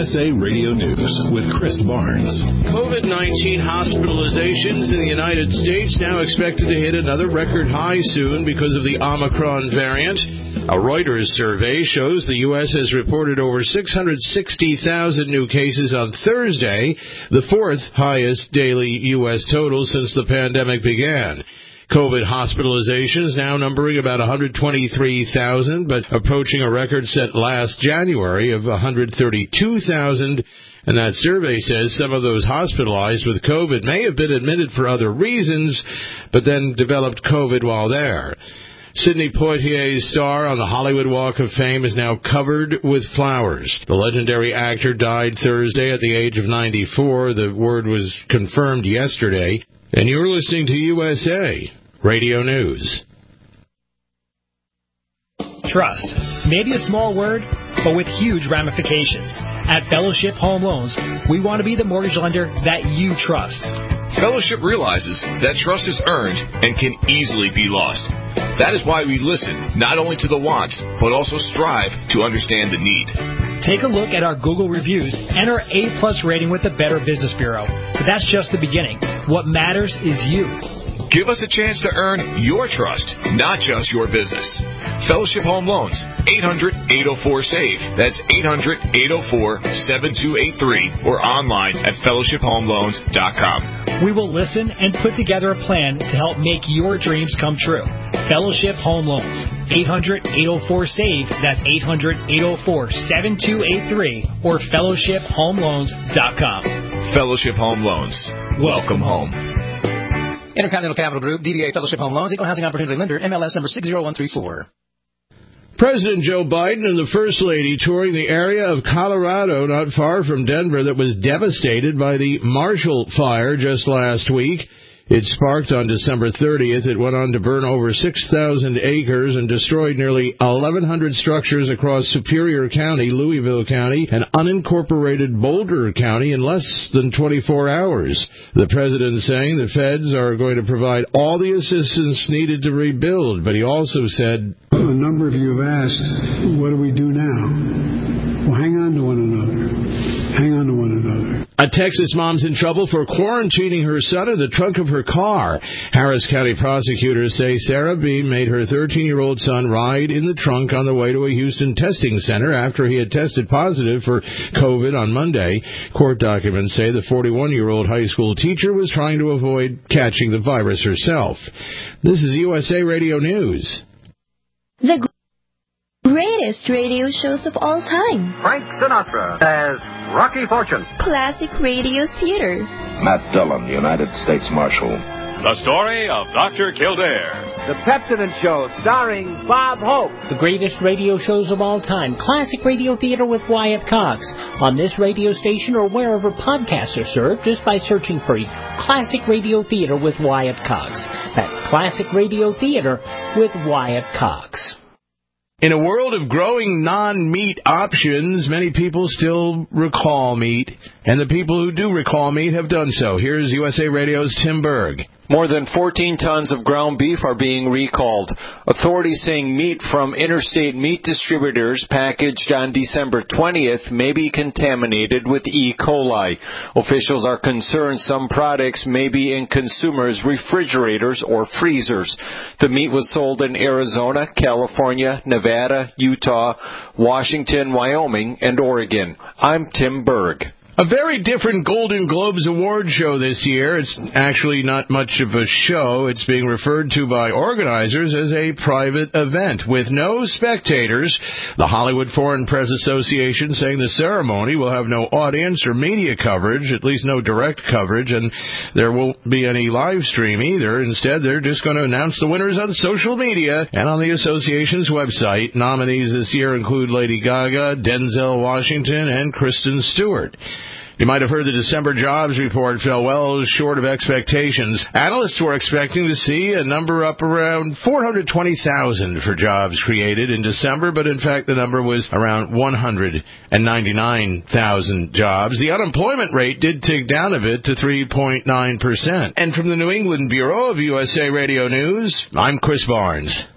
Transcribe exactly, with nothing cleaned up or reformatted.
S A Radio News with Chris Barnes. COVID nineteen hospitalizations in the United States now expected to hit another record high soon because of the Omicron variant. A Reuters survey shows the U S has reported over six hundred sixty thousand new cases on Thursday, the fourth highest daily U S total since the pandemic began. COVID hospitalizations now numbering about one hundred twenty-three thousand, but approaching a record set last January of one hundred thirty-two thousand. And that survey says some of those hospitalized with COVID may have been admitted for other reasons, but then developed COVID while there. Sidney Poitier's star on the Hollywood Walk of Fame is now covered with flowers. The legendary actor died Thursday at the age of ninety-four. The word was confirmed yesterday. And you're listening to U S A Radio News. Trust. Maybe a small word, but with huge ramifications. At Fellowship Home Loans, we want to be the mortgage lender that you trust. Fellowship realizes that trust is earned and can easily be lost. That is why we listen not only to the wants, but also strive to understand the need. Take a look at our Google reviews and our A-plus rating with the Better Business Bureau. But that's just the beginning. What matters is you. Give us a chance to earn your trust, not just your business. Fellowship Home Loans, eight hundred, eight oh four, SAVE. That's eight hundred, eight oh four, seven two eight three or online at fellowship home loans dot com. We will listen and put together a plan to help make your dreams come true. Fellowship Home Loans, eight hundred, eight oh four, SAVE. That's eight hundred, eight oh four, seven two eight three or fellowship home loans dot com. Fellowship Home Loans. Welcome home. Intercontinental Capital Group, D B A Fellowship Home Loans, Equal Housing Opportunity Lender, M L S number six zero one three four. President Joe Biden and the First Lady touring the area of Colorado not far from Denver that was devastated by the Marshall Fire just last week. It sparked on December thirtieth. It went on to burn over six thousand acres and destroyed nearly eleven hundred structures across Superior County, Louisville County, and unincorporated Boulder County in less than twenty-four hours. The president saying the feds are going to provide all the assistance needed to rebuild, but he also said, a number of you have asked, what do we do now? Well, hang on to one another. Hang on to one another. A Texas mom's in trouble for quarantining her son in the trunk of her car. Harris County prosecutors say Sarah B. made her thirteen-year-old son ride in the trunk on the way to a Houston testing center after he had tested positive for COVID on Monday. Court documents say the forty-one-year-old high school teacher was trying to avoid catching the virus herself. This is U S A Radio News. The greatest radio shows of all time. Frank Sinatra as Rocky Fortune. Classic radio theater. Matt Dillon, United States Marshal. The story of Doctor Kildare. The Pepsodent Show, starring Bob Hope. The greatest radio shows of all time. Classic radio theater with Wyatt Cox. On this radio station or wherever podcasts are served, just by searching for Classic Radio Theater with Wyatt Cox. That's Classic Radio Theater with Wyatt Cox. In a world of growing non-meat options, many people still recall meat, and the people who do recall meat have done so. Here's U S A Radio's Tim Berg. More than fourteen tons of ground beef are being recalled. Authorities saying meat from interstate meat distributors packaged on December twentieth may be contaminated with E. coli. Officials are concerned some products may be in consumers' refrigerators or freezers. The meat was sold in Arizona, California, Nevada, Utah, Washington, Wyoming, and Oregon. I'm Tim Berg. A very different Golden Globes award show this year. It's actually not much of a show. It's being referred to by organizers as a private event with no spectators. The Hollywood Foreign Press Association saying the ceremony will have no audience or media coverage, at least no direct coverage, and there won't be any live stream either. Instead, they're just going to announce the winners on social media and on the association's website. Nominees this year include Lady Gaga, Denzel Washington, and Kristen Stewart. You might have heard the December jobs report fell well short of expectations. Analysts were expecting to see a number up around four hundred twenty thousand for jobs created in December, but in fact the number was around one hundred ninety-nine thousand jobs. The unemployment rate did tick down a bit to three point nine percent. And from the New England Bureau of U S A Radio News, I'm Chris Barnes.